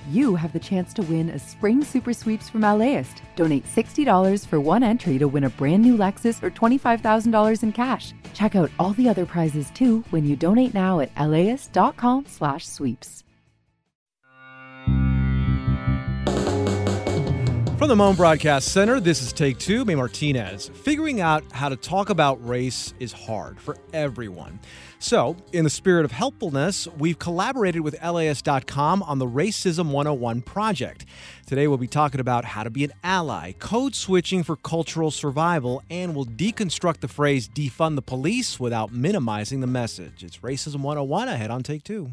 you have the chance to win a spring super sweeps from LAist. Donate $60 for one entry to win a brand new Lexus or $25,000 in cash. Check out all the other prizes too when you donate now at laist.com/sweeps. From the Moan Broadcast Center, this is Take Two. May Martinez. Figuring out how to talk about race is hard for everyone. So, in the spirit of helpfulness, we've collaborated with LAist.com on the Racism 101 project. Today, we'll be talking about how to be an ally, code switching for cultural survival, and we'll deconstruct the phrase defund the police without minimizing the message. It's Racism 101 ahead on Take Two.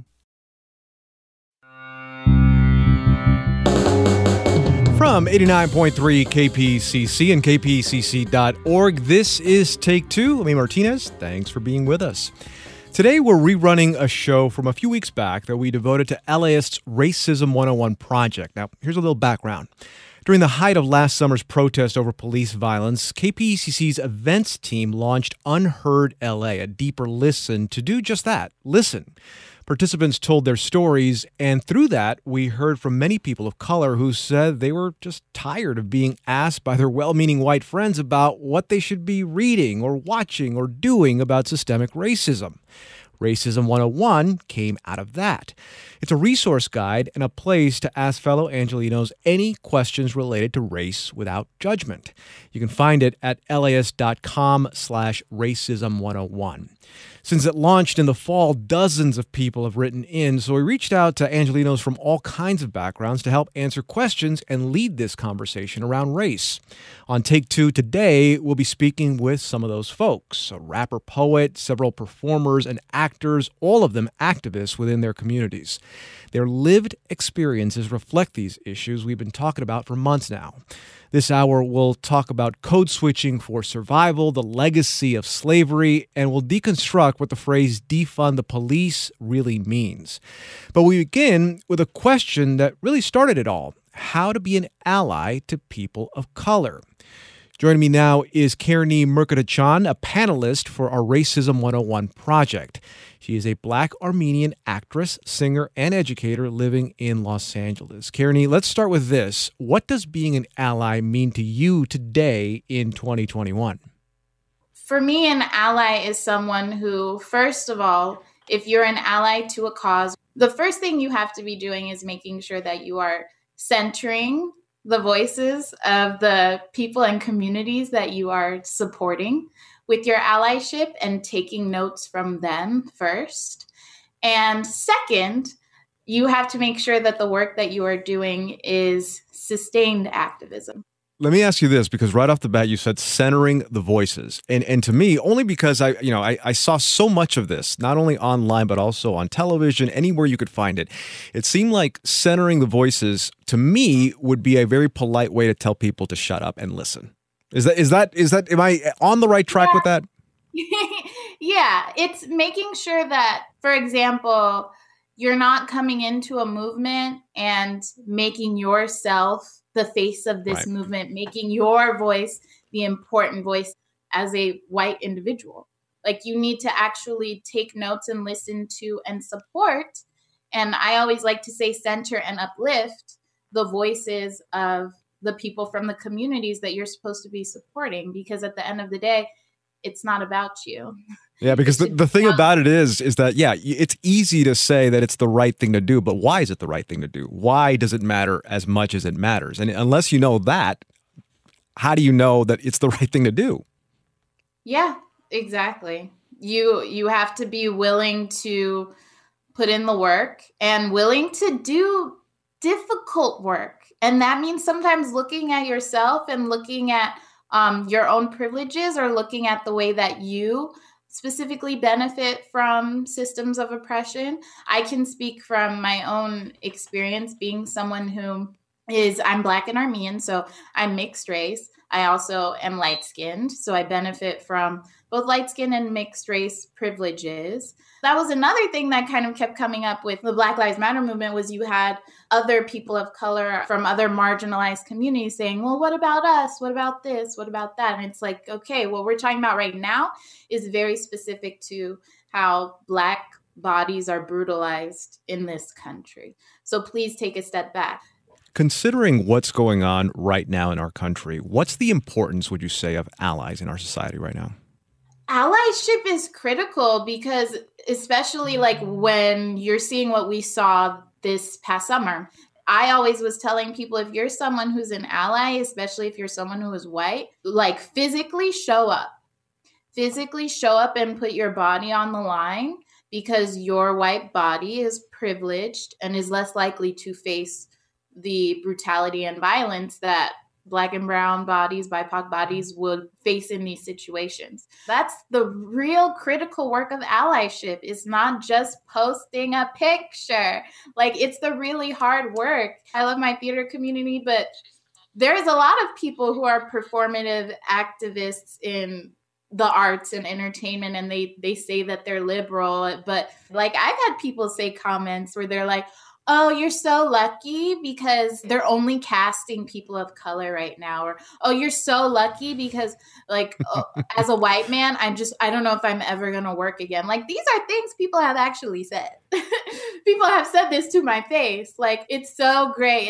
From 89.3 KPCC and kpcc.org, this is Take Two. I'm Martinez. Thanks for being with us. Today, we're rerunning a show from a few weeks back that we devoted to LAist's Racism 101 project. Now, here's a little background. During the height of last summer's protest over police violence, KPCC's events team launched Unheard LA, a deeper listen to do just that, listen. Participants told their stories, and through that, we heard from many people of color who said they were just tired of being asked by their well-meaning white friends about what they should be reading or watching or doing about systemic racism. Racism 101 came out of that. It's a resource guide and a place to ask fellow Angelenos any questions related to race without judgment. You can find it at laist.com/racism101. Since it launched in the fall, dozens of people have written in, so we reached out to Angelenos from all kinds of backgrounds to help answer questions and lead this conversation around race. On Take Two today, we'll be speaking with some of those folks, a rapper poet, several performers and actors, all of them activists within their communities. Their lived experiences reflect these issues we've been talking about for months now. This hour, we'll talk about code switching for survival, the legacy of slavery, and we'll deconstruct what the phrase defund the police really means. But we begin with a question that really started it all: how to be an ally to people of color. Joining me now is Kearney Murkadachan, a panelist for our Racism 101 project. She is a Black Armenian actress, singer, and educator living in Los Angeles. Kearney, let's start with this. What does being an ally mean to you today in 2021? For me, an ally is someone who, first of all, if you're an ally to a cause, the first thing you have to be doing is making sure that you are centering the voices of the people and communities that you are supporting with your allyship and taking notes from them first. And second, you have to make sure that the work that you are doing is sustained activism. Let me ask you this, because right off the bat, you said centering the voices. And to me, only because I saw so much of this, not only online, but also on television, anywhere you could find it. It seemed like centering the voices, to me, would be a very polite way to tell people to shut up and listen. Is that, am I on the right track with that? Yeah, it's making sure that, for example, you're not coming into a movement and making yourself the face of this movement, making your voice the important voice as a white individual. Like, you need to actually take notes and listen to and support. And I always like to say center and uplift the voices of the people from the communities that you're supposed to be supporting, because at the end of the day, it's not about you. Yeah, because the thing about it is that, it's easy to say that it's the right thing to do, but why is it the right thing to do? Why does it matter as much as it matters? And unless you know that, how do you know that it's the right thing to do? Yeah, exactly. You have to be willing to put in the work and willing to do difficult work. And that means sometimes looking at yourself and looking at your own privileges, or looking at the way that you specifically benefit from systems of oppression. I can speak from my own experience being someone I'm Black and Armenian, so I'm mixed race. I also am light-skinned, so I benefit from both light-skinned and mixed race privileges. That was another thing that kind of kept coming up with the Black Lives Matter movement, was you had other people of color from other marginalized communities saying, well, what about us? What about this? What about that? And it's like, okay, what we're talking about right now is very specific to how Black bodies are brutalized in this country. So please take a step back. Considering what's going on right now in our country, what's the importance, would you say, of allies in our society right now? Allyship is critical because especially like when you're seeing what we saw this past summer, I always was telling people if you're someone who's an ally, especially if you're someone who is white, like physically show up. Physically show up and put your body on the line because your white body is privileged and is less likely to face the brutality and violence that Black and brown bodies, BIPOC bodies would face in these situations. That's the real critical work of allyship. It's not just posting a picture. Like, it's the really hard work. I love my theater community, but there's a lot of people who are performative activists in the arts and entertainment, and they say that they're liberal, but like I've had people say comments where they're like, oh, you're so lucky because they're only casting people of color right now, or oh, you're so lucky because like as a white man, I don't know if I'm ever gonna work again. Like, these are things people have actually said. People have said this to my face. Like, it's so great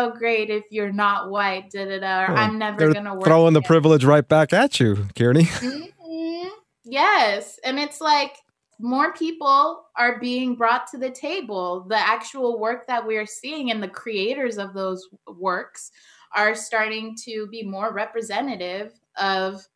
if you're not white, or I'm never gonna work throwing again. The privilege right back at you, Kearney. Mm-hmm. Yes. And it's like more people are being brought to the table. The actual work that we're seeing and the creators of those works are starting to be more representative of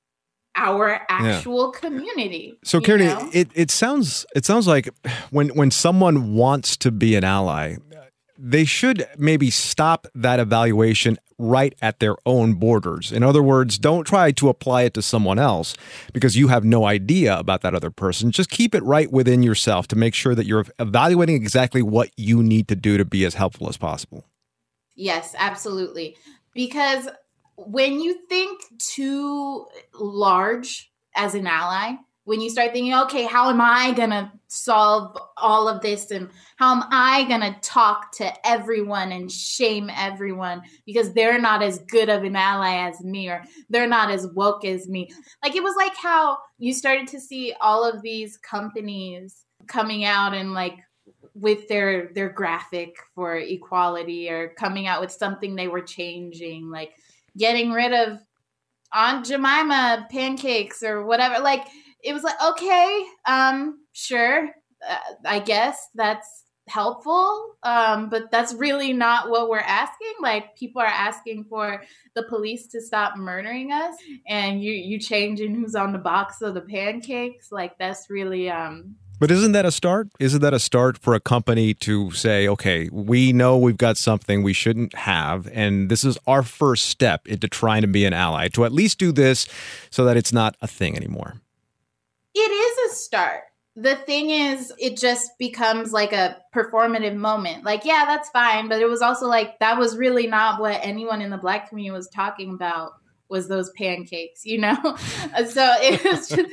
our actual community. So, Kearney, it sounds like when someone wants to be an ally, they should maybe stop that evaluation right at their own borders. In other words, don't try to apply it to someone else because you have no idea about that other person. Just keep it right within yourself to make sure that you're evaluating exactly what you need to do to be as helpful as possible. Yes, absolutely. Because when you think too large as an ally, when you start thinking, okay, how am I going to solve all of this? And how am I going to talk to everyone and shame everyone because they're not as good of an ally as me, or they're not as woke as me? Like, it was like how you started to see all of these companies coming out and like with their graphic for equality, or coming out with something they were changing, like getting rid of Aunt Jemima pancakes or whatever. Like, it was like, okay, sure, I guess that's helpful, but that's really not what we're asking. Like, people are asking for the police to stop murdering us, and you changing who's on the box of the pancakes. Like, that's really But isn't that a start? Isn't that a start for a company to say, okay, we know we've got something we shouldn't have, and this is our first step into trying to be an ally, to at least do this so that it's not a thing anymore? It is a start. The thing is, it just becomes like a performative moment. Like, yeah, that's fine. But it was also like, that was really not what anyone in the Black community was talking about, was those pancakes, you know? So it was just,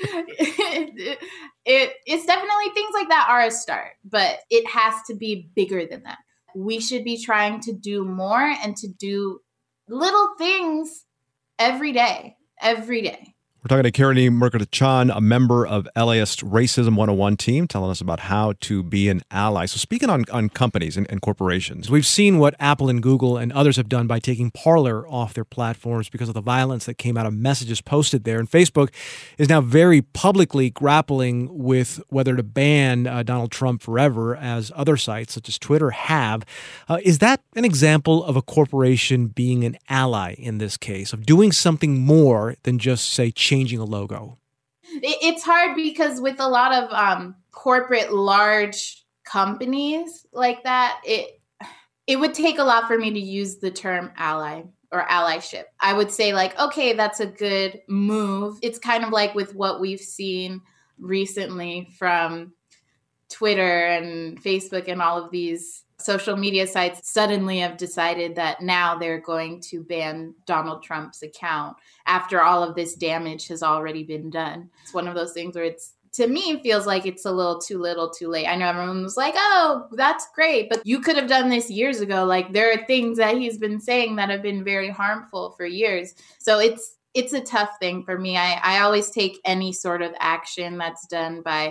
it's definitely things like that are a start, but it has to be bigger than that. We should be trying to do more and to do little things every day. We're talking to Kearney Murkota-Chan, a member of LAist Racism 101 team, telling us about how to be an ally. So speaking on companies and corporations, we've seen what Apple and Google and others have done by taking Parler off their platforms because of the violence that came out of messages posted there. And Facebook is now very publicly grappling with whether to ban Donald Trump forever, as other sites such as Twitter have. Is that an example of a corporation being an ally in this case, of doing something more than just, say, changing a logo? It's hard because with a lot of corporate large companies like that, it would take a lot for me to use the term ally or allyship. I would say like, okay, that's a good move. It's kind of like with what we've seen recently from Twitter and Facebook and all of these social media sites suddenly have decided that now they're going to ban Donald Trump's account after all of this damage has already been done. It's one of those things where it's, to me, feels like it's a little too little too late. I know everyone was like, oh, that's great, but you could have done this years ago. Like, there are things that he's been saying that have been very harmful for years. So it's a tough thing for me. I always take any sort of action that's done by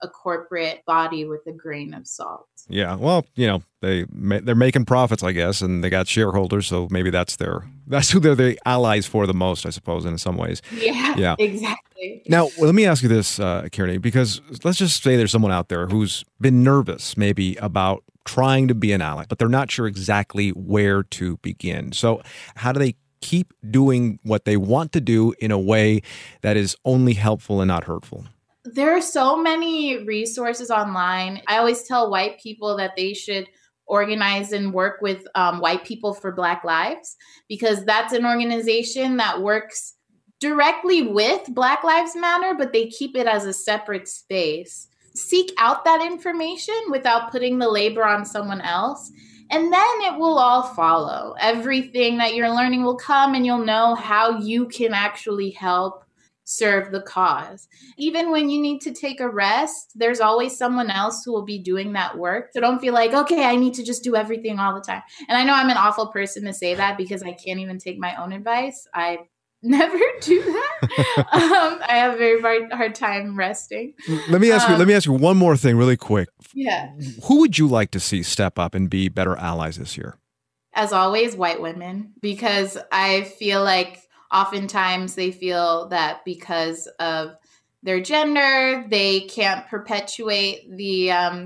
a corporate body with a grain of salt. Yeah, well, they're making profits, I guess, and they got shareholders, so maybe that's who they're the allies for the most, I suppose, in some ways. Yeah, exactly. Now, let me ask you this, Kearney, because let's just say there's someone out there who's been nervous maybe about trying to be an ally, but they're not sure exactly where to begin. So how do they keep doing what they want to do in a way that is only helpful and not hurtful? There are so many resources online. I always tell white people that they should organize and work with White People for Black Lives, because that's an organization that works directly with Black Lives Matter, but they keep it as a separate space. Seek out that information without putting the labor on someone else, and then it will all follow. Everything that you're learning will come, and you'll know how you can actually help serve the cause. Even when you need to take a rest, there's always someone else who will be doing that work. So don't feel like, okay, I need to just do everything all the time. And I know I'm an awful person to say that because I can't even take my own advice. I never do that. I have a very hard time resting. Let me ask you one more thing really quick. Yeah. Who would you like to see step up and be better allies this year? As always, white women, because I feel like oftentimes they feel that because of their gender, they can't perpetuate the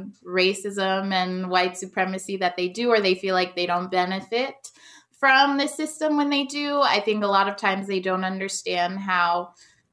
racism and white supremacy that they do, or they feel like they don't benefit from the system when they do. I think a lot of times they don't understand how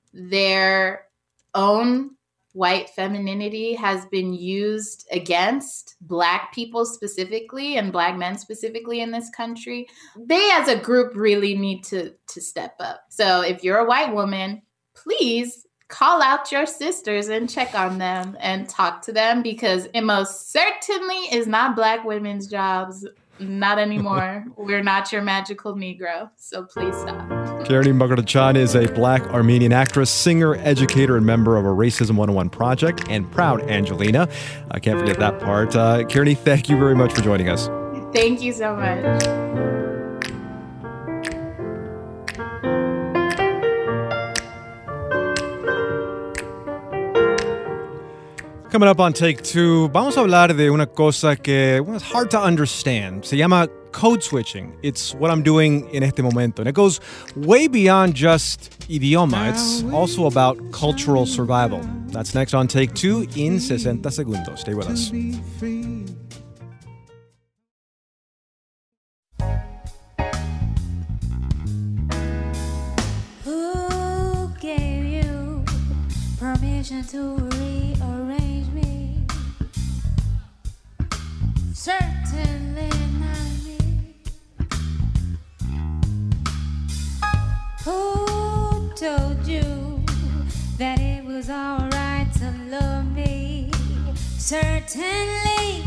their own white femininity has been used against Black people specifically and Black men specifically in this country. They as a group really need to step up. So if you're a white woman, please call out your sisters and check on them and talk to them, because it most certainly is not Black women's jobs. Not anymore. We're not your magical Negro, so please stop. Kearney Mukhtarchyan is a Black Armenian actress, singer, educator, and member of a Racism 101 project, and proud Angelina. I can't forget that part. Kearney, thank you very much for joining us. Thank you so much. Coming up on Take Two, vamos a hablar de una cosa que it's hard to understand. Se llama code switching. It's what I'm doing en este momento. And it goes way beyond just idioma. It's also about cultural survival. That's next on Take Two in 60 segundos. Stay with us. Who gave you permission to rearrange me? Certainly not me. Who told you that it was alright to love me? Certainly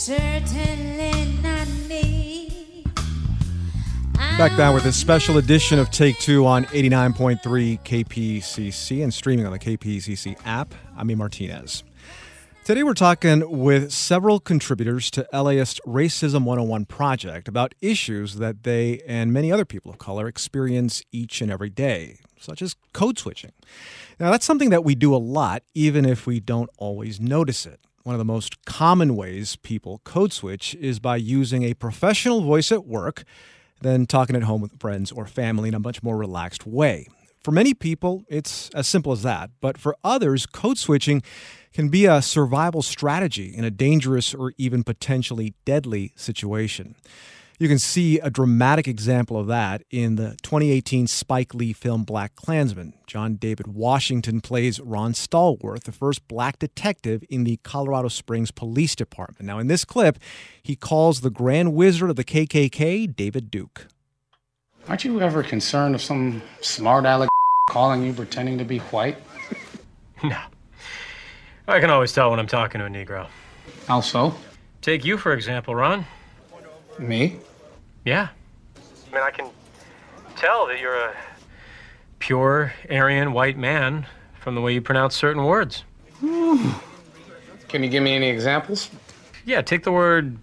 not me. Back now with a special edition of Take Two on 89.3 KPCC and streaming on the KPCC app. I'm E. Martinez. Today we're talking with several contributors to LAist Racism 101 project about issues that they and many other people of color experience each and every day, such as code switching. Now, that's something that we do a lot, even if we don't always notice it. One of the most common ways people code switch is by using a professional voice at work, then talking at home with friends or family in a much more relaxed way. For many people, it's as simple as that. But for others, code switching can be a survival strategy in a dangerous or even potentially deadly situation. You can see a dramatic example of that in the 2018 Spike Lee film BlacKkKlansman. John David Washington plays Ron Stallworth, the first black detective in the Colorado Springs Police Department. Now, in this clip, he calls the Grand Wizard of the KKK, David Duke. Aren't you ever concerned of some smart aleck calling you pretending to be white? No. I can always tell when I'm talking to a Negro. How so? Take you, for example, Ron. Me? Yeah. I mean, I can tell that you're a pure Aryan white man from the way you pronounce certain words. Can you give me any examples? Yeah, take the word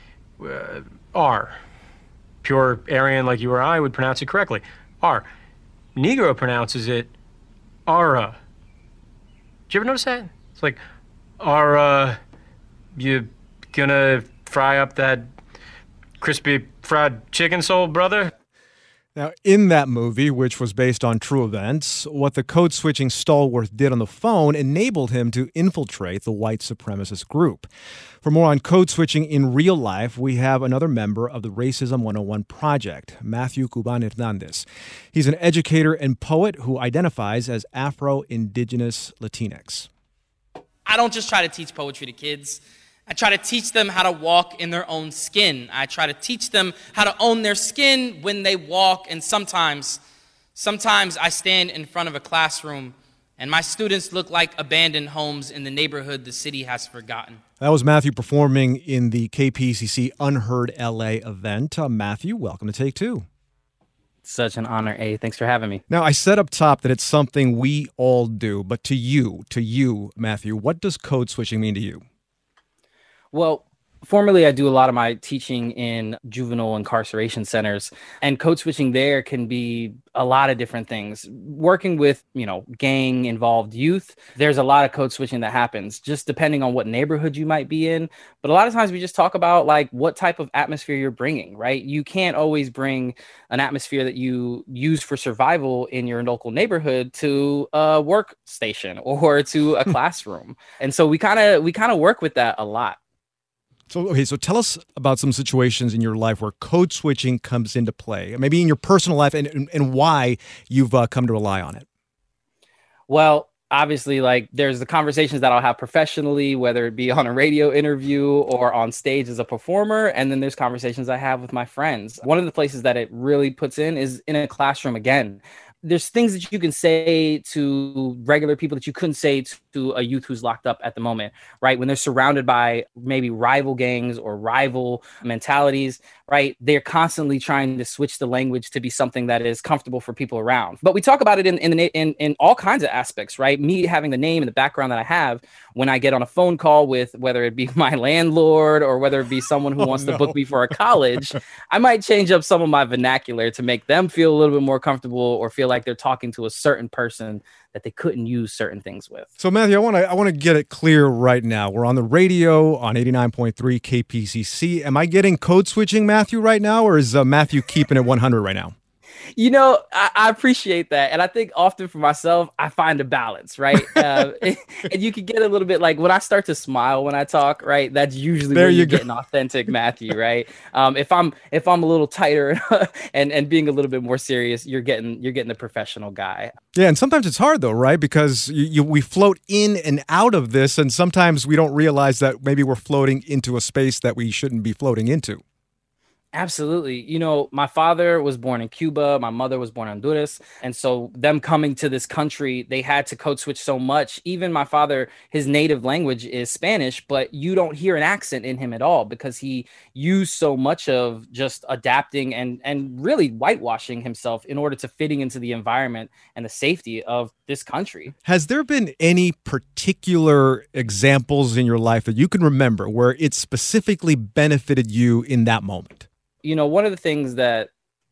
R. Pure Aryan like you or I would pronounce it correctly. R. Negro pronounces it Ara. Did you ever notice that? It's like Are, you gonna fry up that crispy fried chicken soul, brother? Now, in that movie, which was based on true events, what the code-switching stalwart did on the phone enabled him to infiltrate the white supremacist group. For more on code-switching in real life, we have another member of the Racism 101 Project, Matthew Cuban Hernandez. He's an educator and poet who identifies as Afro-Indigenous Latinx. I don't just try to teach poetry to kids. I try to teach them how to walk in their own skin. I try to teach them how to own their skin when they walk. And sometimes I stand in front of a classroom and my students look like abandoned homes in the neighborhood the city has forgotten. That was Matthew performing in the KPCC Unheard LA event. Matthew, welcome to Take Two. Such an honor, A. Thanks for having me. Now, I said up top that it's something we all do, but to you, Matthew, what does code switching mean to you? Well, formerly, I do a lot of my teaching in juvenile incarceration centers, and code switching there can be a lot of different things. Working with, gang involved youth, there's a lot of code switching that happens just depending on what neighborhood you might be in. But a lot of times we just talk about like what type of atmosphere you're bringing, right? You can't always bring an atmosphere that you use for survival in your local neighborhood to a workstation or to a classroom. And so we kind of work with that a lot. So tell us about some situations in your life where code switching comes into play, maybe in your personal life, and why you've come to rely on it. Well, obviously, like there's the conversations that I'll have professionally, whether it be on a radio interview or on stage as a performer. And then there's conversations I have with my friends. One of the places that it really puts in is in a classroom again. There's things that you can say to regular people that you couldn't say to a youth who's locked up at the moment, right? When they're surrounded by maybe rival gangs or rival mentalities, right? They're constantly trying to switch the language to be something that is comfortable for people around. But we talk about it in all kinds of aspects, right? Me having the name and the background that I have when I get on a phone call with whether it be my landlord or whether it be someone who wants to book me for a college, I might change up some of my vernacular to make them feel a little bit more comfortable or feel like they're talking to a certain person that they couldn't use certain things with. So Matthew, I want to get it clear right now. We're on the radio on 89.3 KPCC. Am I getting code switching, Matthew, right now, or is Matthew keeping it 100 right now? I appreciate that. And I think often for myself, I find a balance, right? And you can get a little bit like when I start to smile when I talk, right? That's usually where you're getting authentic Matthew, right? If I'm a little tighter and being a little bit more serious, you're getting the professional guy. Yeah, and sometimes it's hard though, right? Because we float in and out of this, and sometimes we don't realize that maybe we're floating into a space that we shouldn't be floating into. Absolutely. My father was born in Cuba. My mother was born in Honduras. And so them coming to this country, they had to code switch so much. Even my father, his native language is Spanish, but you don't hear an accent in him at all because he used so much of just adapting and really whitewashing himself in order to fitting into the environment and the safety of this country. Has there been any particular examples in your life that you can remember where it specifically benefited you in that moment? One of the things that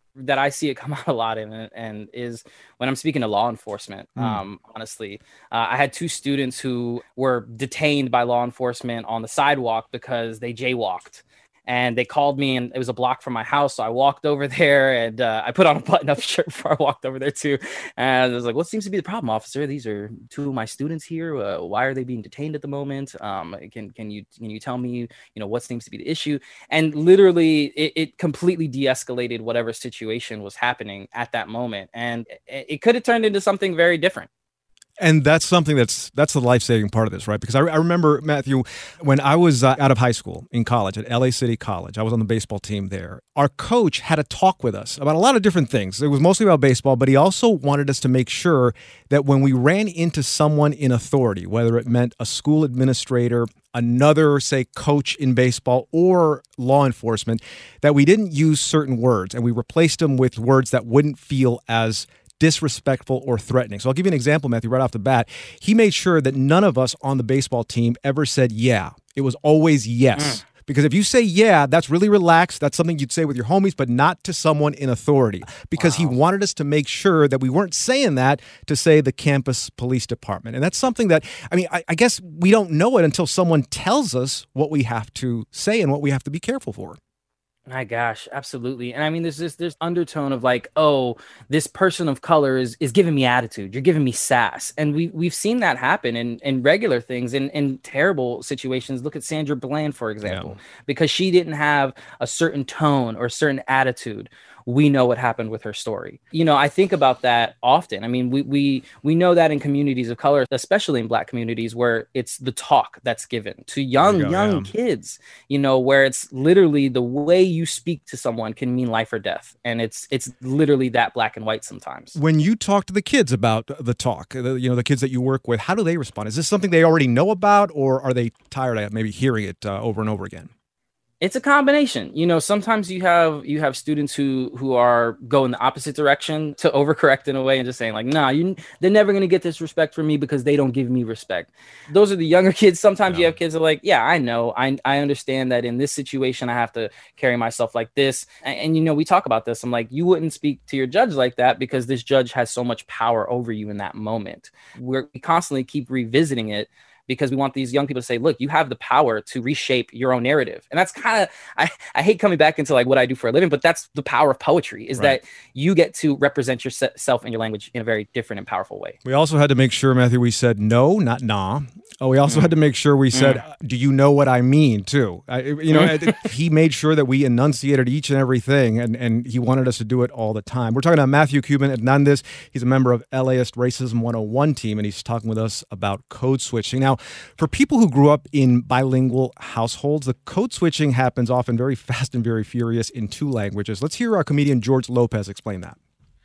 I see it come out a lot in and is when I'm speaking to law enforcement, honestly. I had two students who were detained by law enforcement on the sidewalk because they jaywalked. And they called me, and it was a block from my house. So I walked over there, and I put on a button-up shirt before I walked over there too. And I was like, "What seems to be the problem, officer? These are two of my students here. Why are they being detained at the moment? Can you tell me, what seems to be the issue?" And literally, it completely de-escalated whatever situation was happening at that moment, and it could have turned into something very different. And that's something that's the life-saving part of this, right? Because I remember, Matthew, when I was out of high school in college at LA City College, I was on the baseball team there. Our coach had a talk with us about a lot of different things. It was mostly about baseball, but he also wanted us to make sure that when we ran into someone in authority, whether it meant a school administrator, another, say, coach in baseball or law enforcement, that we didn't use certain words and we replaced them with words that wouldn't feel as disrespectful or threatening. So I'll give you an example, Matthew, right off the bat. He made sure that none of us on the baseball team ever said, yeah. It was always yes. Because if you say, yeah, that's really relaxed, that's something you'd say with your homies, but not to someone in authority. Because he wanted us to make sure that we weren't saying that to, say, the campus police department. And that's something that, I mean, I guess we don't know it until someone tells us what we have to say and what we have to be careful for. My gosh, absolutely. And I mean, there's this undertone of like, oh, this person of color is giving me attitude. You're giving me sass. And we've seen that happen in regular things, in terrible situations. Look at Sandra Bland, for example, because she didn't have a certain tone or a certain attitude. We know what happened with her story. You know, I think about that often. I mean, we know that in communities of color, especially in Black communities, where it's the talk that's given to young kids, you know, where it's literally the way you speak to someone can mean life or death. And it's literally that black and white sometimes. When you talk to the kids about the talk, the kids that you work with, how do they respond? Is this something they already know about, or are they tired of maybe hearing it over and over again? It's a combination. You know, sometimes you have students who are going the opposite direction to overcorrect in a way and just saying like, nah, they're never going to get this respect from me because they don't give me respect. Those are the younger kids. Sometimes you have kids that are like, yeah, I know. I understand that in this situation, I have to carry myself like this. And you know, we talk about this. I'm like, you wouldn't speak to your judge like that because this judge has so much power over you in that moment. We constantly keep revisiting it, because we want these young people to say, look, you have the power to reshape your own narrative. And that's kind of, I hate coming back into like what I do for a living, but that's the power of poetry, is that you get to represent yourself and your language in a very different and powerful way. We also had to make sure, Matthew, we said no, not nah. Oh, we also had to make sure we said, do you know what I mean, too? He made sure that we enunciated each and everything, and he wanted us to do it all the time. We're talking about Matthew Cuban Hernandez. He's a member of LAist Racism 101 team, and he's talking with us about code switching. Now, for people who grew up in bilingual households, the code switching happens often very fast and very furious in two languages. Let's hear our comedian George Lopez explain that.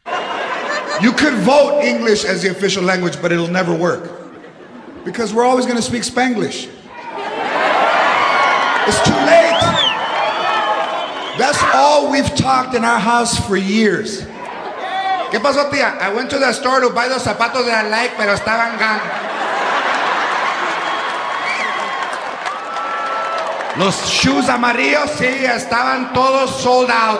You could vote English as the official language, but it'll never work. Because we're always going to speak Spanglish. It's too late. That's all we've talked in our house for years. ¿Qué pasó, tía? I went to the store to buy those zapatos that I like, pero estaban gone. Los shoes amarillos, sí, estaban todos sold out.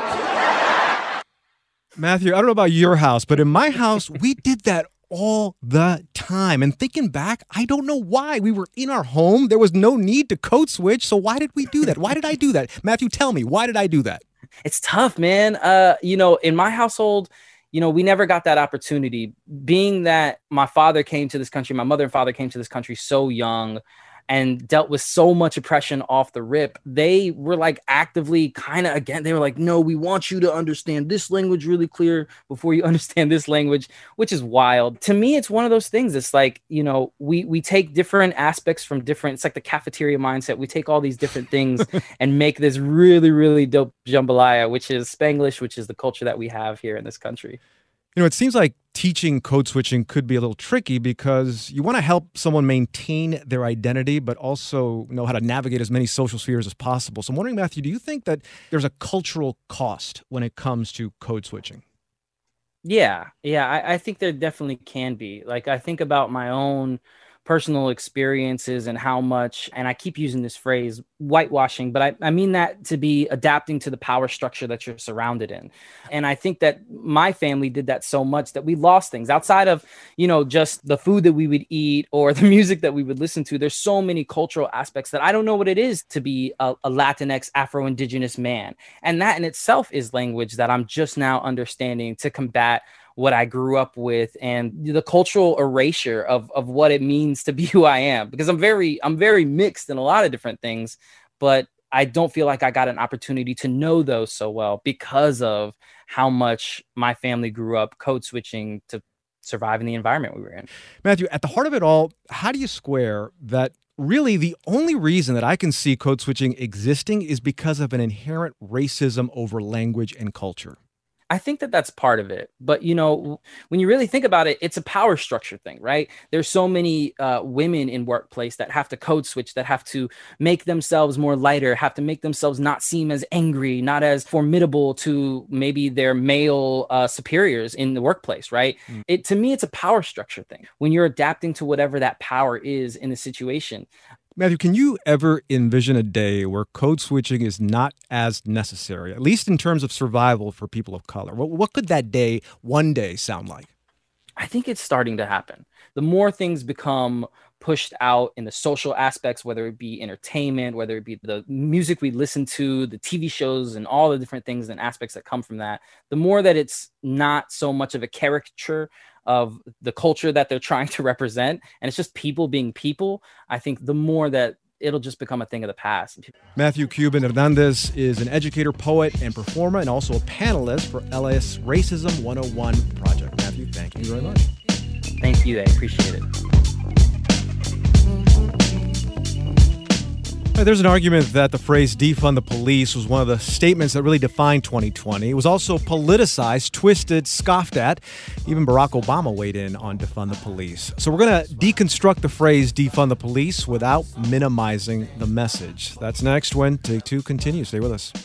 Matthew, I don't know about your house, but in my house, we did that all the time. And thinking back, I don't know why. We were in our home. There was no need to code switch. So why did we do that? Why did I do that? Matthew, tell me, why did I do that? It's tough, man. In my household, we never got that opportunity. Being that my father came to this country, my mother and father came to this country so young and dealt with so much oppression off the rip, they were like actively they were like, no, we want you to understand this language really clear before you understand this language, which is wild. To me, it's one of those things. It's like, we take different aspects from different, it's like the cafeteria mindset. We take all these different things and make this really, really dope jambalaya, which is Spanglish, which is the culture that we have here in this country. It seems like teaching code switching could be a little tricky because you want to help someone maintain their identity, but also know how to navigate as many social spheres as possible. So I'm wondering, Matthew, do you think that there's a cultural cost when it comes to code switching? Yeah, I think there definitely can be. Like, I think about my own personal experiences and how much, and I keep using this phrase, whitewashing, but I mean that to be adapting to the power structure that you're surrounded in. And I think that my family did that so much that we lost things outside of, just the food that we would eat or the music that we would listen to. There's so many cultural aspects that I don't know what it is to be a Latinx Afro-Indigenous man. And that in itself is language that I'm just now understanding to combat what I grew up with and the cultural erasure of what it means to be who I am, because I'm very mixed in a lot of different things, but I don't feel like I got an opportunity to know those so well because of how much my family grew up code switching to survive in the environment we were in. Matthew, at the heart of it all, how do you square that really the only reason that I can see code switching existing is because of an inherent racism over language and culture? I think that that's part of it. But, when you really think about it, it's a power structure thing, right? There's so many women in workplace that have to code switch, that have to make themselves more lighter, have to make themselves not seem as angry, not as formidable to maybe their male superiors in the workplace, right? To me, it's a power structure thing. When you're adapting to whatever that power is in the situation, Matthew, can you ever envision a day where code switching is not as necessary, at least in terms of survival for people of color? What could that day, one day, sound like? I think it's starting to happen. The more things become pushed out in the social aspects, whether it be entertainment, whether it be the music we listen to, the TV shows, and all the different things and aspects that come from that, the more that it's not so much of a caricature of the culture that they're trying to represent, and it's just people being people, I think the more that it'll just become a thing of the past. Matthew Cuban Hernandez is an educator, poet, and performer, and also a panelist for LAist Racism 101 Project. Matthew, thank you very much. Thank you. I appreciate it. There's an argument that the phrase defund the police was one of the statements that really defined 2020. It was also politicized, twisted, scoffed at. Even Barack Obama weighed in on defund the police. So we're going to deconstruct the phrase defund the police without minimizing the message. That's next when Take Two continues. Stay with us.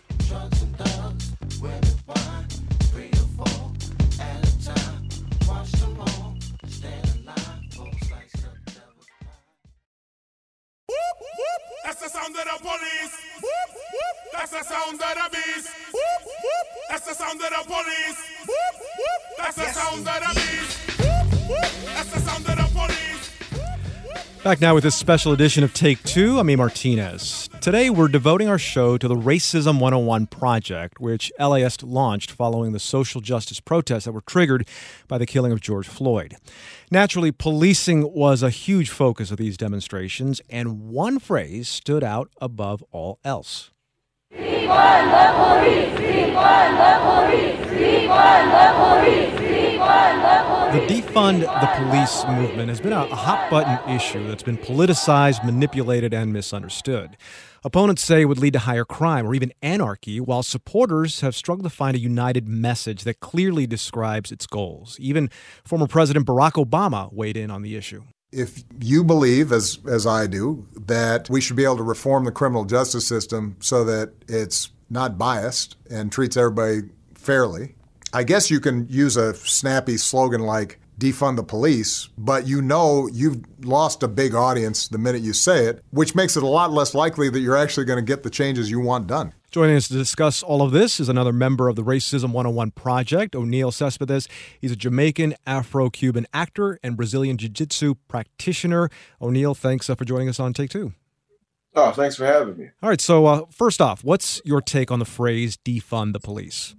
That's the sound of the police. That's the sound of the beast. That's the sound of the police. That's the sound of the beast. That's the sound of the police. Back now with this special edition of Take Two. I'm A. Martinez. Today we're devoting our show to the Racism 101 Project, which LAist launched following the social justice protests that were triggered by the killing of George Floyd. Naturally, policing was a huge focus of these demonstrations, and one phrase stood out above all else. Defund the police! Defund the police! Defund the police! Defund the police! The Defund the Police movement has been a hot-button issue that's been politicized, manipulated, and misunderstood. Opponents say it would lead to higher crime or even anarchy, while supporters have struggled to find a united message that clearly describes its goals. Even former President Barack Obama weighed in on the issue. If you believe, as I do, that we should be able to reform the criminal justice system so that it's not biased and treats everybody fairly, I guess you can use a snappy slogan like defund the police, but you know you've lost a big audience the minute you say it, which makes it a lot less likely that you're actually going to get the changes you want done. Joining us to discuss all of this is another member of the Racism 101 Project, O'Neal Cespedes. He's a Jamaican Afro-Cuban actor and Brazilian Jiu-Jitsu practitioner. O'Neal, thanks for joining us on Take Two. Oh, thanks for having me. All right, so first off, what's your take on the phrase defund the police?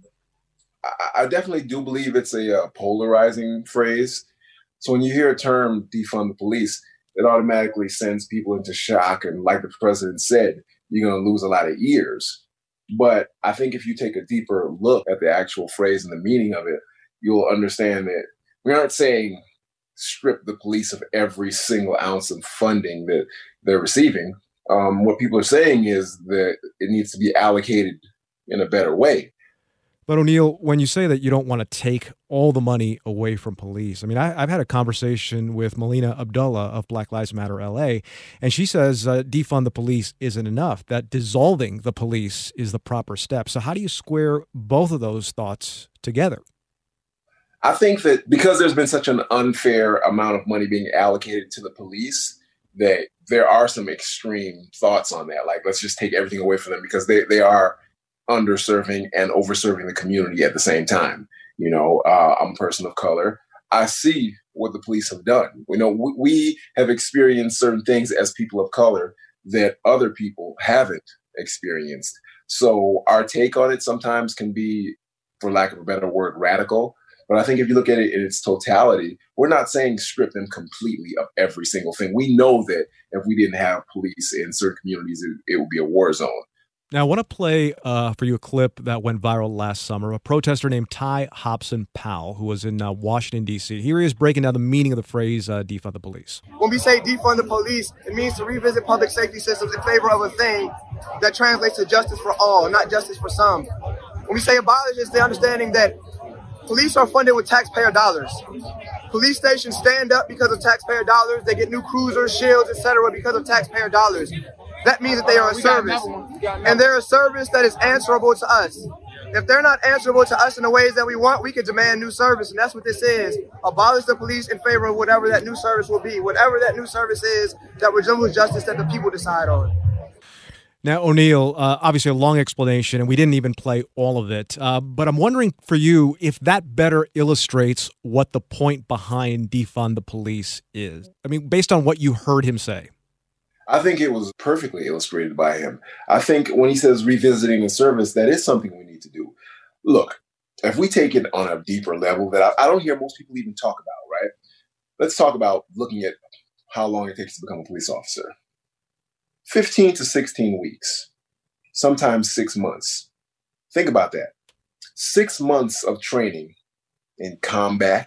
I definitely do believe it's a polarizing phrase. So when you hear a term defund the police, it automatically sends people into shock. And like the president said, you're going to lose a lot of ears. But I think if you take a deeper look at the actual phrase and the meaning of it, you'll understand that we aren't saying strip the police of every single ounce of funding that they're receiving. What people are saying is that it needs to be allocated in a better way. But O'Neal, when you say that you don't want to take all the money away from police, I mean, I've had a conversation with Melina Abdullah of Black Lives Matter LA, and she says defund the police isn't enough, that dissolving the police is the proper step. So how do you square both of those thoughts together? I think that because there's been such an unfair amount of money being allocated to the police, that there are some extreme thoughts on that. Like, let's just take everything away from them because they are underserving and overserving the community at the same time. You know, I'm a person of color. I see what the police have done. You know, we have experienced certain things as people of color that other people haven't experienced. So our take on it sometimes can be, for lack of a better word, radical. But I think if you look at it in its totality, we're not saying strip them completely of every single thing. We know that if we didn't have police in certain communities, it would be a war zone. Now, I want to play for you a clip that went viral last summer. A protester named Ty Hobson Powell, who was in Washington, D.C. Here he is breaking down the meaning of the phrase defund the police. When we say defund the police, it means to revisit public safety systems in favor of a thing that translates to justice for all, not justice for some. When we say abolish, it's the understanding that police are funded with taxpayer dollars. Police stations stand up because of taxpayer dollars. They get new cruisers, shields, etc. because of taxpayer dollars. That means that they are a service. And they're a service that is answerable to us. If they're not answerable to us in the ways that we want, we can demand new service. And that's what this is. Abolish the police in favor of whatever that new service will be. Whatever that new service is that resembles justice that the people decide on. Now, O'Neill, obviously a long explanation, and we didn't even play all of it. But I'm wondering for you if that better illustrates what the point behind defund the police is. I mean, based on what you heard him say. I think it was perfectly illustrated by him. I think when he says revisiting the service, that is something we need to do. Look, if we take it on a deeper level that I don't hear most people even talk about, right? Let's talk about looking at how long it takes to become a police officer. 15 to 16 weeks, sometimes 6 months. Think about that. 6 months of training in combat,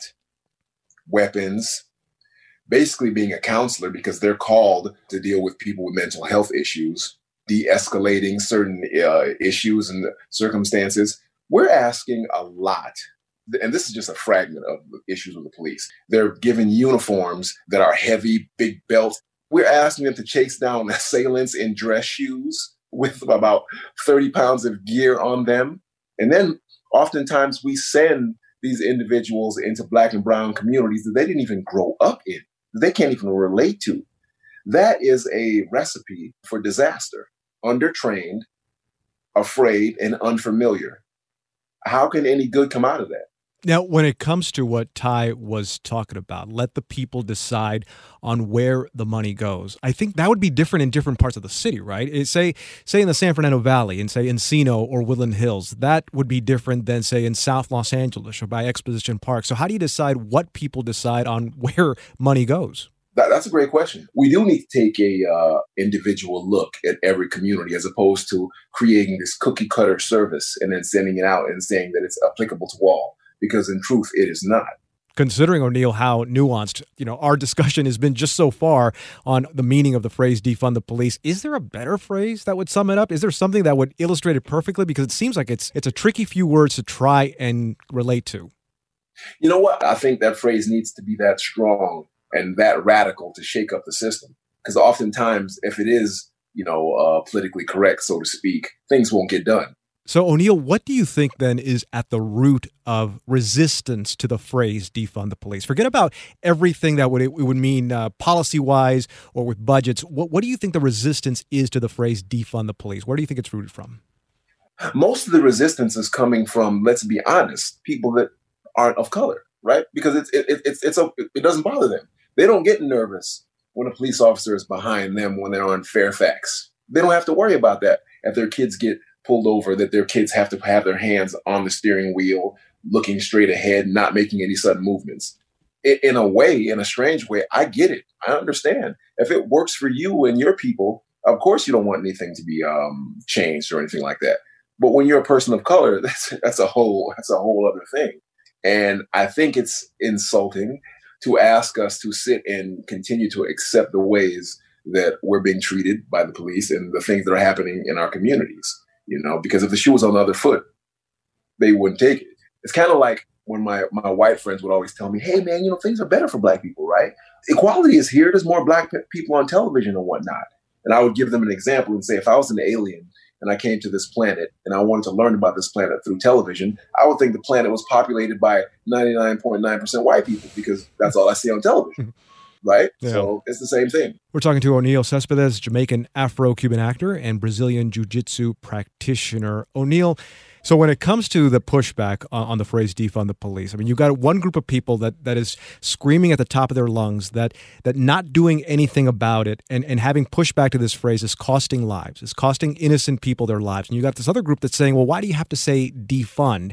weapons, basically being a counselor because they're called to deal with people with mental health issues, de-escalating certain issues and circumstances. We're asking a lot. And this is just a fragment of the issues with the police. They're given uniforms that are heavy, big belts. We're asking them to chase down assailants in dress shoes with about 30 pounds of gear on them. And then oftentimes we send these individuals into Black and brown communities that they didn't even grow up in, that they can't even relate to. That is a recipe for disaster. Undertrained, afraid, and unfamiliar. How can any good come out of that? Now, when it comes to what Ty was talking about, let the people decide on where the money goes. I think that would be different in different parts of the city, right? Say in the San Fernando Valley and say Encino or Woodland Hills, that would be different than say in South Los Angeles or by Exposition Park. So how do you decide what people decide on where money goes? That's a great question. We do need to take a individual look at every community as opposed to creating this cookie cutter service and then sending it out and saying that it's applicable to all. Because in truth, it is not. Considering, O'Neill, how nuanced, our discussion has been just so far on the meaning of the phrase defund the police, is there a better phrase that would sum it up? Is there something that would illustrate it perfectly? Because it seems like it's a tricky few words to try and relate to. You know what? I think that phrase needs to be that strong and that radical to shake up the system. Because oftentimes, if it is, politically correct, so to speak, things won't get done. So, O'Neill, what do you think then is at the root of resistance to the phrase defund the police? Forget about everything that it would mean policy-wise or with budgets. What do you think the resistance is to the phrase defund the police? Where do you think it's rooted from? Most of the resistance is coming from, let's be honest, people that aren't of color, right? Because it doesn't bother them. They don't get nervous when a police officer is behind them when they're on Fairfax. They don't have to worry about that if their kids get pulled over, that their kids have to have their hands on the steering wheel, looking straight ahead, not making any sudden movements. In a way, in a strange way, I get it. I understand. If it works for you and your people, of course you don't want anything to be changed or anything like that. But when you're a person of color, that's a whole other thing. And I think it's insulting to ask us to sit and continue to accept the ways that we're being treated by the police and the things that are happening in our communities. Because if the shoe was on the other foot, they wouldn't take it. It's kind of like when my white friends would always tell me, hey, man, things are better for Black people, right? Equality is here. There's more Black people on television and whatnot. And I would give them an example and say, if I was an alien and I came to this planet and I wanted to learn about this planet through television, I would think the planet was populated by 99.9% white people because that's all I see on television. Right? Yeah. So it's the same thing. We're talking to O'Neill Cespedes, Jamaican Afro-Cuban actor and Brazilian jiu-jitsu practitioner. O'Neill, so when it comes to the pushback on the phrase defund the police, I mean, you've got one group of people that is screaming at the top of their lungs that not doing anything about it and having pushback to this phrase is costing lives, is costing innocent people their lives. And you got this other group that's saying, well, why do you have to say defund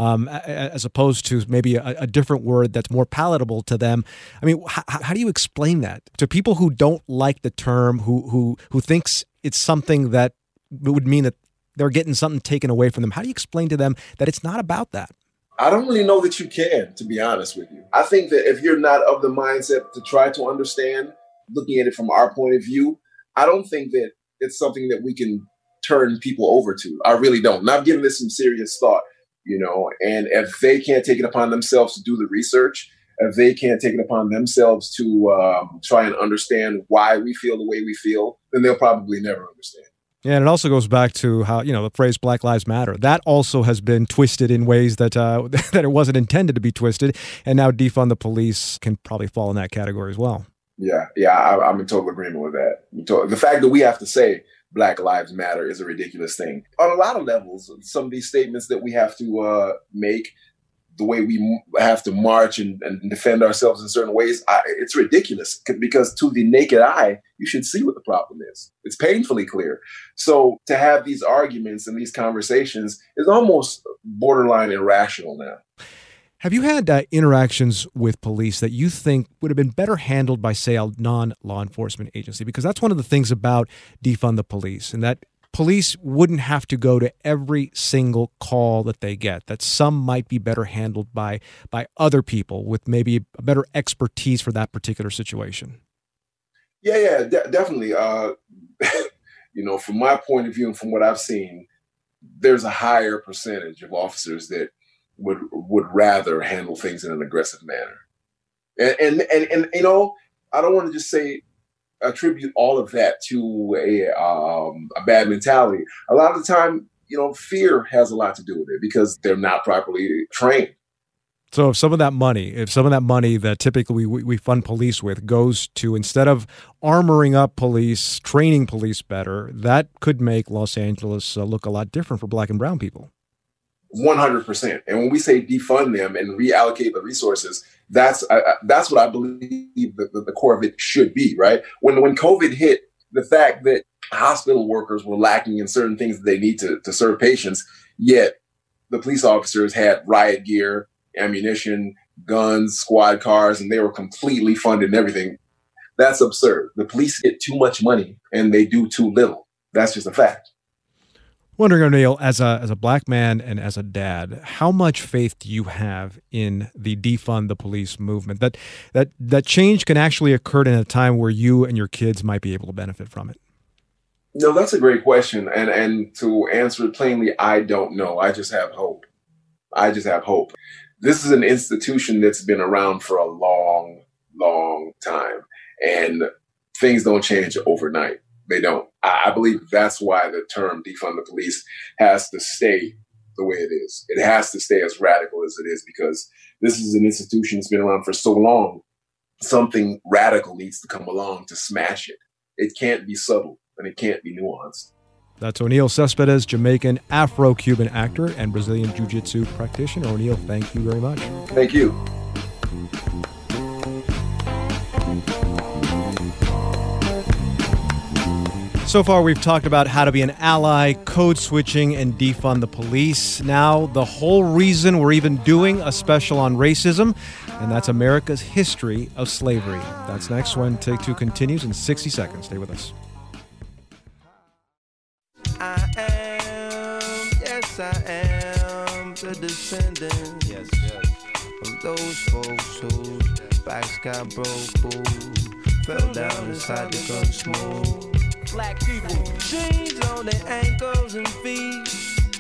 as opposed to maybe a different word that's more palatable to them? I mean, how do you explain that to people who don't like the term, who thinks it's something that would mean that they're getting something taken away from them? How do you explain to them that it's not about that? I don't really know that you can, to be honest with you. I think that if you're not of the mindset to try to understand, looking at it from our point of view, I don't think that it's something that we can turn people over to. I really don't. And I've given this some serious thought, and if they can't take it upon themselves to do the research, if they can't take it upon themselves to try and understand why we feel the way we feel, then they'll probably never understand. Yeah, and it also goes back to how, the phrase Black Lives Matter. That also has been twisted in ways that that it wasn't intended to be twisted. And now defund the police can probably fall in that category as well. Yeah, I'm in total agreement with that. The fact that we have to say Black Lives Matter is a ridiculous thing. On a lot of levels, some of these statements that we have to make, the way we have to march and defend ourselves in certain ways, it's ridiculous because to the naked eye, you should see what the problem is. It's painfully clear. So to have these arguments and these conversations is almost borderline irrational now. Have you had interactions with police that you think would have been better handled by, say, a non-law enforcement agency? Because that's one of the things about defund the police, and that police wouldn't have to go to every single call that they get, that some might be better handled by other people with maybe a better expertise for that particular situation. Yeah, definitely. From my point of view and from what I've seen, there's a higher percentage of officers that would rather handle things in an aggressive manner. And I don't want to just say attribute all of that to a bad mentality. A lot of the time, fear has a lot to do with it because they're not properly trained. So if some of that money that typically we fund police with goes to, instead of armoring up police, training police better, that could make Los Angeles look a lot different for Black and brown people. 100%. And when we say defund them and reallocate the resources, that's what I believe the core of it should be, right? When COVID hit, the fact that hospital workers were lacking in certain things that they need to serve patients, yet the police officers had riot gear, ammunition, guns, squad cars, and they were completely funded and everything. That's absurd. The police get too much money and they do too little. That's just a fact. Wondering, O'Neill, as a Black man and as a dad, how much faith do you have in the defund the police movement? That change can actually occur in a time where you and your kids might be able to benefit from it. No, that's a great question. And to answer it plainly, I don't know. I just have hope. This is an institution that's been around for a long, long time. And things don't change overnight. They don't. I believe that's why the term defund the police has to stay the way it is. It has to stay as radical as it is because this is an institution that's been around for so long. Something radical needs to come along to smash it. It can't be subtle and it can't be nuanced. That's O'Neill Cespedes, Jamaican Afro-Cuban actor and Brazilian Jiu-Jitsu practitioner. O'Neill, thank you very much. Thank you. So far, we've talked about how to be an ally, code switching, and defund the police. Now, the whole reason we're even doing a special on racism, and that's America's history of slavery. That's next when Take Two continues in 60 seconds. Stay with us. I am the descendant of those folks whose backs got broke, who fell down inside the gun smoke. Black people, chains on their ankles and feet.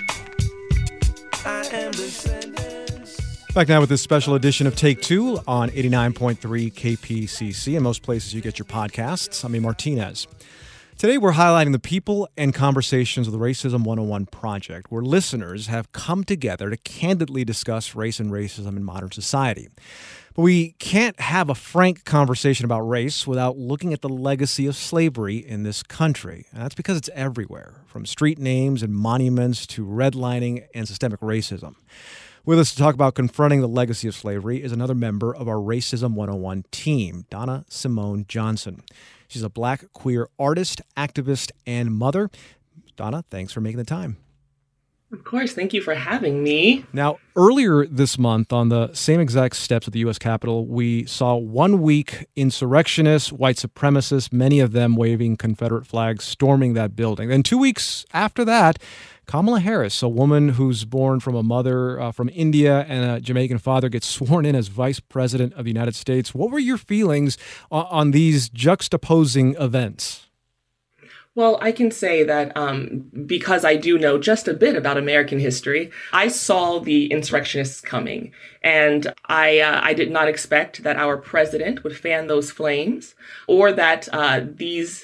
I am descendants. Back now with this special edition of Take Two on 89.3 KPCC and most places you get your podcasts. I'm A. Martinez. Today we're highlighting the people and conversations of the Racism 101 Project, where listeners have come together to candidly discuss race and racism in modern society. But we can't have a frank conversation about race without looking at the legacy of slavery in this country. And that's because it's everywhere, from street names and monuments to redlining and systemic racism. With us to talk about confronting the legacy of slavery is another member of our Racism 101 team, Donna Simone Johnson. She's a Black queer artist, activist, and mother. Donna, thanks for making the time. Of course. Thank you for having me. Now, earlier this month, on the same exact steps of the U.S. Capitol, we saw 1 week insurrectionists, white supremacists, many of them waving Confederate flags, storming that building. Then 2 weeks after that, Kamala Harris, a woman who's born from a mother from India and a Jamaican father, gets sworn in as vice president of the United States. What were your feelings on these juxtaposing events? Well, I can say that because I do know just a bit about American history, I saw the insurrectionists coming, and I did not expect that our president would fan those flames, or that these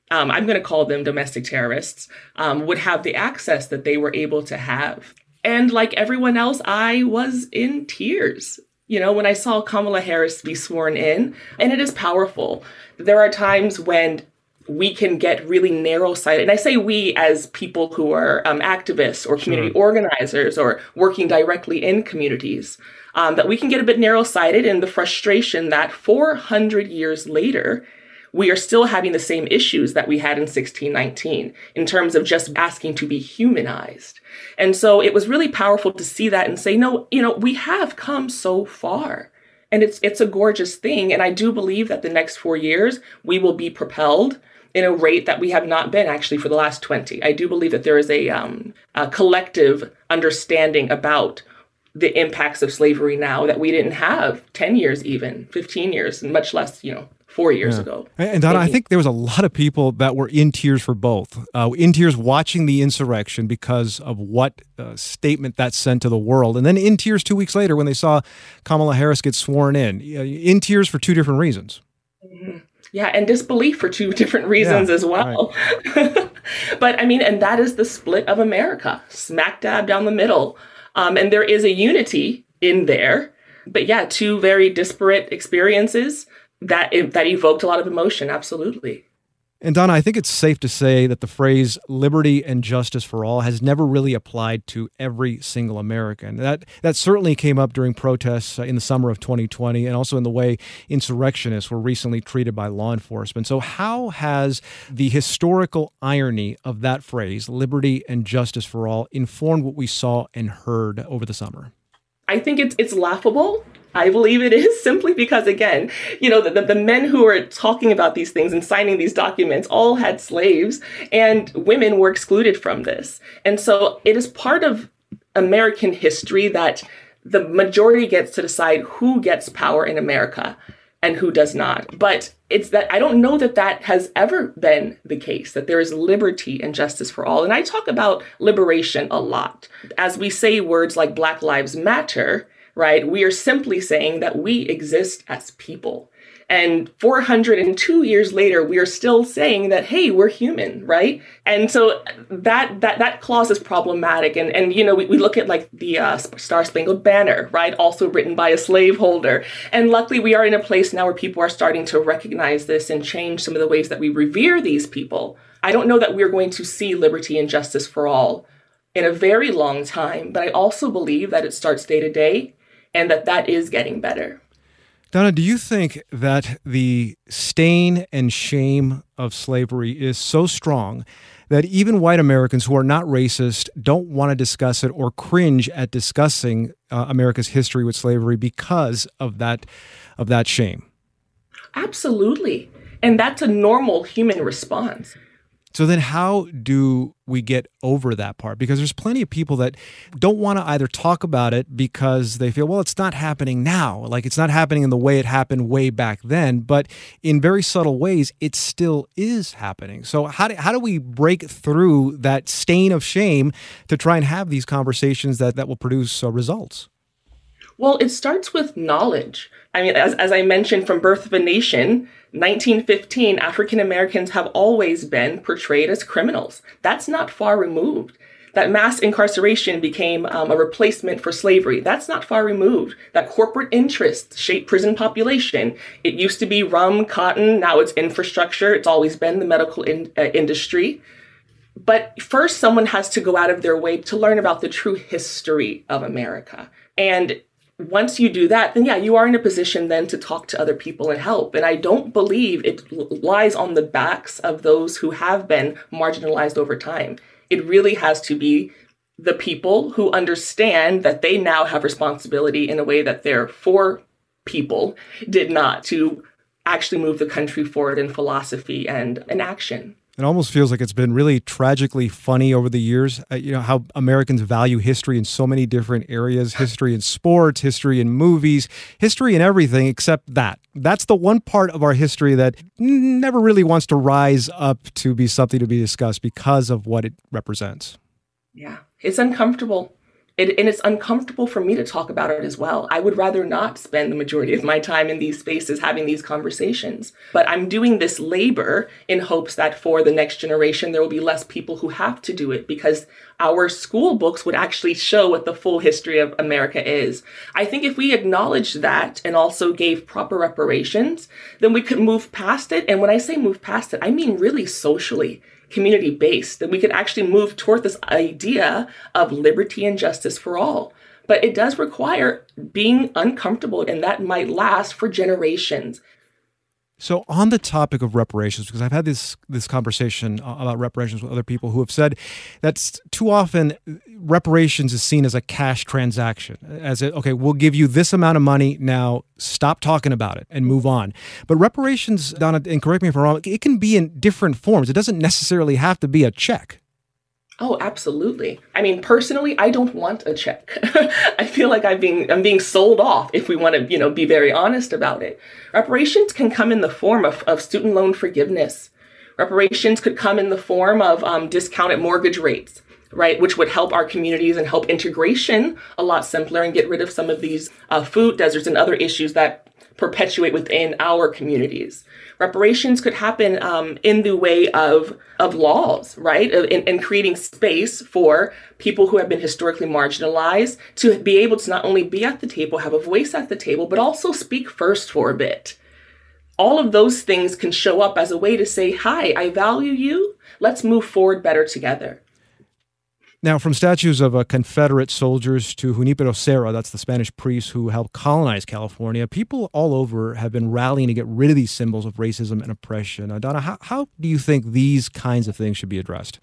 I'm going to call them domestic terrorists, would have the access that they were able to have. And like everyone else, I was in tears, when I saw Kamala Harris be sworn in. And it is powerful. There are times when we can get really narrow-sighted. And I say we as people who are activists or community organizers or working directly in communities, that we can get a bit narrow-sighted in the frustration that 400 years later, we are still having the same issues that we had in 1619 in terms of just asking to be humanized. And so it was really powerful to see that and say, no, we have come so far. And it's a gorgeous thing. And I do believe that the next 4 years, we will be propelled in a rate that we have not been actually for the last 20. I do believe that there is a collective understanding about the impacts of slavery now that we didn't have 10 years, even 15 years, and much less, 4 years ago. And Donna, I think there was a lot of people that were in tears for both. In tears watching the insurrection because of what statement that sent to the world. And then in tears 2 weeks later when they saw Kamala Harris get sworn in tears for two different reasons. Mm-hmm. Yeah, and disbelief for two different reasons as well. Right. But and that is the split of America, smack dab down the middle. And there is a unity in there. But yeah, two very disparate experiences that evoked a lot of emotion. Absolutely. And Donna, I think it's safe to say that the phrase liberty and justice for all has never really applied to every single American. That certainly came up during protests in the summer of 2020 and also in the way insurrectionists were recently treated by law enforcement. So how has the historical irony of that phrase, liberty and justice for all, informed what we saw and heard over the summer? I think it's laughable. I believe it is simply because, again, the men who are talking about these things and signing these documents all had slaves, and women were excluded from this. And so it is part of American history that the majority gets to decide who gets power in America and who does not. But it's that I don't know that has ever been the case, that there is liberty and justice for all. And I talk about liberation a lot. As we say words like Black Lives Matter, right, we are simply saying that we exist as people. And 402 years later, we are still saying that, hey, we're human, right? And so that clause is problematic. And we look at like the Star-Spangled Banner, right? Also written by a slaveholder. And luckily, we are in a place now where people are starting to recognize this and change some of the ways that we revere these people. I don't know that we're going to see liberty and justice for all in a very long time, but I also believe that it starts day to day and that is getting better. Donna, do you think that the stain and shame of slavery is so strong that even white Americans who are not racist don't want to discuss it or cringe at discussing America's history with slavery because of that shame? Absolutely. And that's a normal human response. So then how do we get over that part? Because there's plenty of people that don't want to either talk about it because they feel, well, it's not happening now. Like it's not happening in the way it happened way back then. But in very subtle ways, it still is happening. So how do we break through that stain of shame to try and have these conversations that will produce results? Well, it starts with knowledge. I mean, as I mentioned from Birth of a Nation, 1915, African Americans have always been portrayed as criminals. That's not far removed. That mass incarceration became a replacement for slavery. That's not far removed. That corporate interests shape prison population. It used to be rum, cotton. Now it's infrastructure. It's always been the medical industry. But first, someone has to go out of their way to learn about the true history of America. And once you do that, then you are in a position then to talk to other people and help. And I don't believe it lies on the backs of those who have been marginalized over time. It really has to be the people who understand that they now have responsibility in a way that their four people did not, to actually move the country forward in philosophy and in action. It almost feels like it's been really tragically funny over the years, how Americans value history in so many different areas, history in sports, history in movies, history in everything except that. That's the one part of our history that never really wants to rise up to be something to be discussed because of what it represents. Yeah, it's uncomfortable. And it's uncomfortable for me to talk about it as well. I would rather not spend the majority of my time in these spaces having these conversations. But I'm doing this labor in hopes that for the next generation, there will be less people who have to do it, because our school books would actually show what the full history of America is. I think if we acknowledge that and also gave proper reparations, then we could move past it. And when I say move past it, I mean really socially, community-based, that we could actually move toward this idea of liberty and justice for all. But it does require being uncomfortable, and that might last for generations. So on the topic of reparations, because I've had this conversation about reparations with other people who have said that too often reparations is seen as a cash transaction, okay, we'll give you this amount of money, now stop talking about it and move on. But reparations, Donna, and correct me if I'm wrong, it can be in different forms. It doesn't necessarily have to be a check. Oh, absolutely. I mean, personally, I don't want a check. I feel like I'm being sold off, if we want to, be very honest about it. Reparations can come in the form of student loan forgiveness. Reparations could come in the form of discounted mortgage rates, right, which would help our communities and help integration a lot simpler and get rid of some of these food deserts and other issues that perpetuate within our communities. Reparations could happen in the way of laws, right? And creating space for people who have been historically marginalized to be able to not only be at the table, have a voice at the table, but also speak first for a bit. All of those things can show up as a way to say, hi, I value you. Let's move forward better together. Now, from statues of Confederate soldiers to Junipero Serra, that's the Spanish priest who helped colonize California, people all over have been rallying to get rid of these symbols of racism and oppression. Donna, how do you think these kinds of things should be addressed?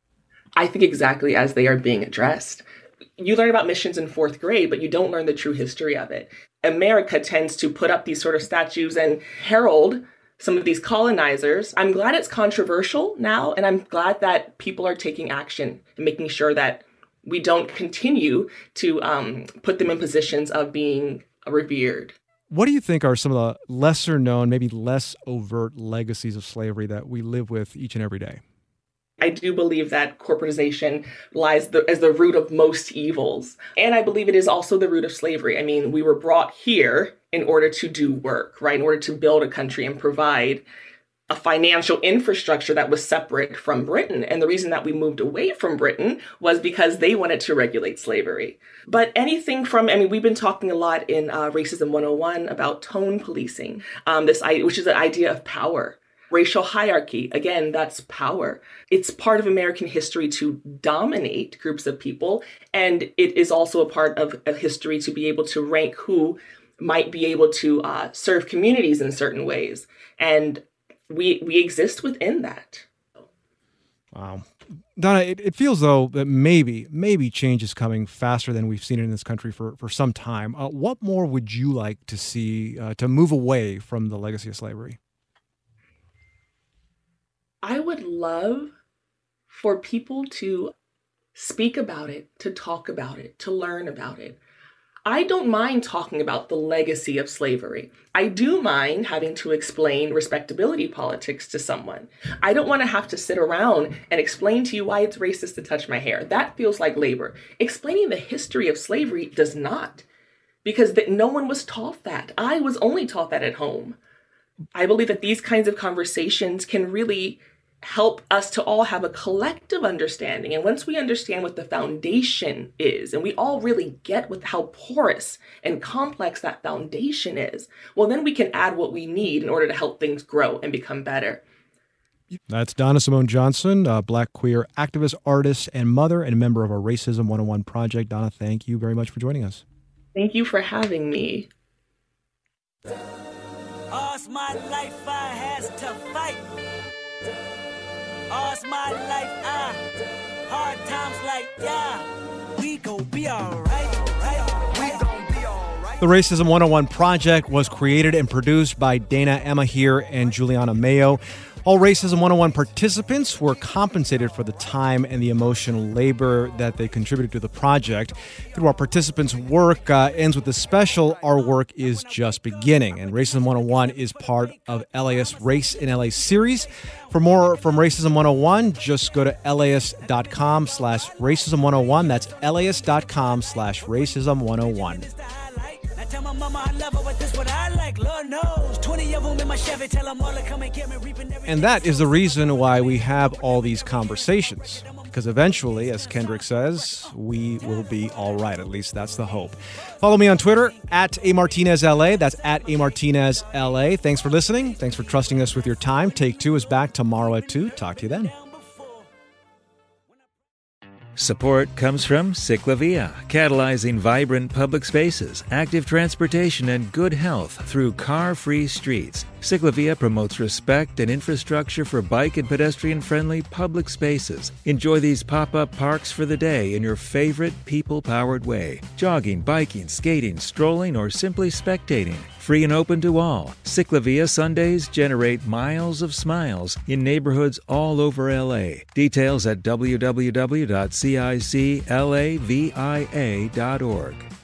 I think exactly as they are being addressed. You learn about missions in 4th grade, but you don't learn the true history of it. America tends to put up these sort of statues and herald some of these colonizers. I'm glad it's controversial now, and I'm glad that people are taking action and making sure that we don't continue to put them in positions of being revered. What do you think are some of the lesser known, maybe less overt legacies of slavery that we live with each and every day? I do believe that corporatization lies as the root of most evils. And I believe it is also the root of slavery. I mean, we were brought here in order to do work, right? In order to build a country and provide a financial infrastructure that was separate from Britain. And the reason that we moved away from Britain was because they wanted to regulate slavery. But anything from, we've been talking a lot in Racism 101 about tone policing, which is an idea of power. Racial hierarchy, again, that's power. It's part of American history to dominate groups of people, and it is also a part of history to be able to rank who might be able to serve communities in certain ways. And we exist within that. Wow. Donna, it feels, though, that maybe change is coming faster than we've seen it in this country for some time. What more would you like to see to move away from the legacy of slavery? I would love for people to speak about it, to talk about it, to learn about it. I don't mind talking about the legacy of slavery. I do mind having to explain respectability politics to someone. I don't want to have to sit around and explain to you why it's racist to touch my hair. That feels like labor. Explaining the history of slavery does not, because no one was taught that. I was only taught that at home. I believe that these kinds of conversations can really help us to all have a collective understanding. And once we understand what the foundation is, and we all really get how porous and complex that foundation is, well, then we can add what we need in order to help things grow and become better. That's Donna Simone Johnson, a Black queer activist, artist, and mother, and a member of our Racism 101 project. Donna, thank you very much for joining us. Thank you for having me. All's my life I has to fight. All's my life hard times like, yeah, we gon' be alright. We gon' be alright. The Racism 101 project was created and produced by Dana Emma here and Juliana Mayo. All Racism 101 participants were compensated for the time and the emotional labor that they contributed to the project. Through our participants' work ends with the special Our Work Is Just Beginning. And Racism 101 is part of LAist Race in LA series. For more from Racism 101, just go to laist.com/racism101. That's laist.com/racism101. Tell my mama I love her, but this what I like, Lord knows. 20 of them in my Chevy, tell them all to come and get me reaping everything. And that is the reason why we have all these conversations. Because eventually, as Kendrick says, we will be all right. At least that's the hope. Follow me on Twitter, @AMartinezLA. That's @AMartinezLA. Thanks for listening. Thanks for trusting us with your time. Take Two is back tomorrow at 2. Talk to you then. Support comes from Ciclavia, catalyzing vibrant public spaces, active transportation, and good health through car-free streets. Ciclavia promotes respect and infrastructure for bike and pedestrian-friendly public spaces. Enjoy these pop-up parks for the day in your favorite people-powered way. Jogging, biking, skating, strolling, or simply spectating. Free and open to all. Ciclavia Sundays generate miles of smiles in neighborhoods all over LA. Details at www.ciclavia.org.